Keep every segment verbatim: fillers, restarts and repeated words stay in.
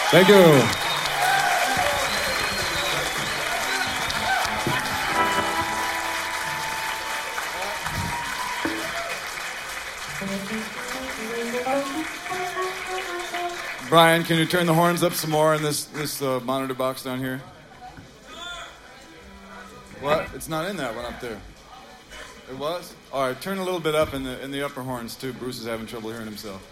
Thank you. Brian, can you turn the horns up some more in this this uh, monitor box down here? What? It's not in that one up there. It was? All right, turn a little bit up in the in the upper horns too. Bruce is having trouble hearing himself.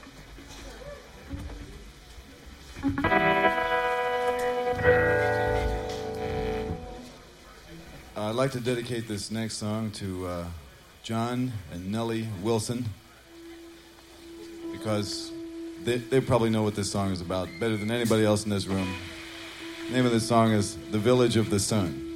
Uh, I'd like to dedicate this next song to uh, John and Nellie Wilson, because they, they probably know what this song is about better than anybody else in this room. The name of this song is The Village of the Sun.